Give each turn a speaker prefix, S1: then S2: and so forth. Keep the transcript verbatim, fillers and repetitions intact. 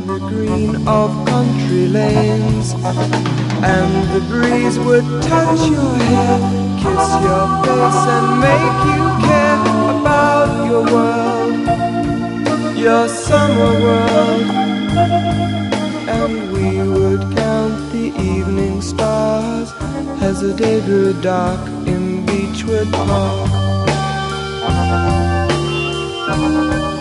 S1: the green of country lanes, and the breeze would touch your hair, kiss your face and make you care about your world, your summer world. And we would count the evening stars as the day grew dark in Beechwood Park.